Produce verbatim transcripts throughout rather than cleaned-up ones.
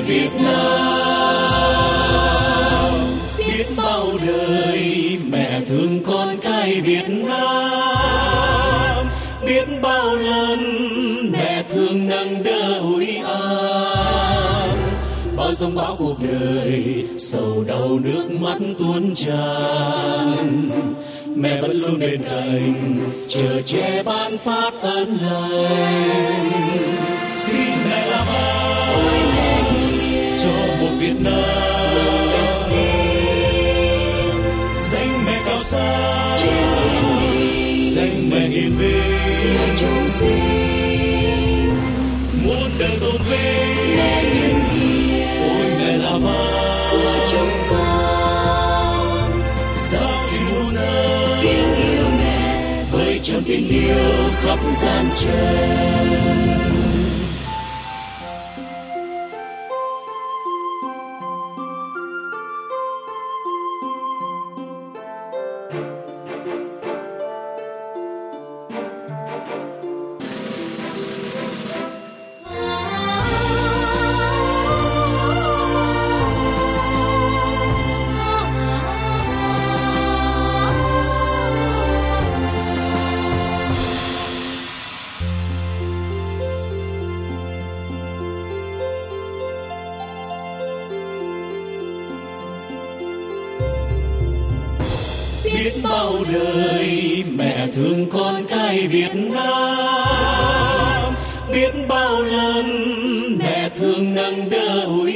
Việt Nam. Biết bao đời mẹ thương con cái Việt Nam, biết bao lần mẹ thương nâng đỡ ủi an. Bao giông bão cuộc đời sầu đau nước mắt tuôn tràn, mẹ vẫn luôn bên cạnh chờ che ban phát ơn lành. Xin mẹ làm ơn cho một Việt Nam vững đức tin, danh mẹ cao xa trên thiên đình, danh mẹ hiền vinh giữa chúng sinh. Muôn đời tôn vinh mẹ nhân hiền, ôi mẹ là vang của chúng con. Giáo truyền muôn dân kính yêu mẹ với trọn tình yêu khắp gian trần. Biết bao đời mẹ thương con cái Việt Nam, biết bao lần mẹ thương nâng đỡ ủi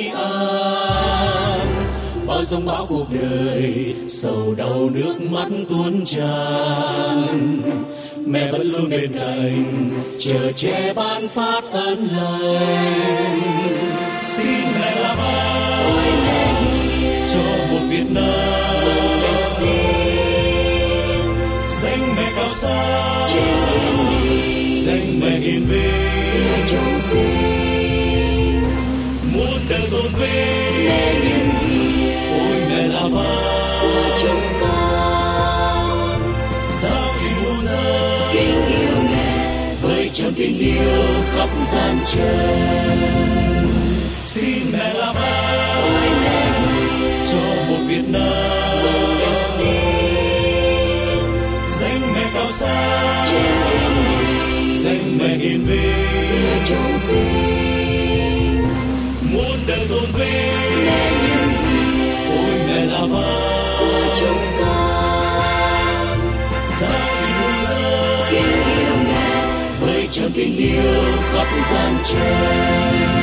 an. Bao giông bão cuộc đời sầu đau nước mắt tuôn tràn, mẹ vẫn luôn bên cạnh chờ che ban phát ơn lành. Xin mẹ làm ơn ôi mẹ hiền cho một Việt Nam vững đức tin, danh mẹ cao xa trên thiên đình, danh mẹ hiền vinh giữa chúng sinh. Muôn đời tôn vinh mẹ nhân hiền, ôi mẹ là vang của chúng con. Giáo truyền muôn dân kính yêu mẹ với trọn tình yêu khắp gian trần. Xin mẹ làm ơn ôi mẹ hiền cho một Việt Nam vững đức tin, danh mẹ cao xa trên thiên đình, danh mẹ hiền vinh giữa chúng sinh. Muôn đời tôn vinh mẹ nhân hiền, ôi mẹ là vang của chúng con. Giáo truyền muôn dân kính yêu mẹ với trọn tình yêu khắp gian trần.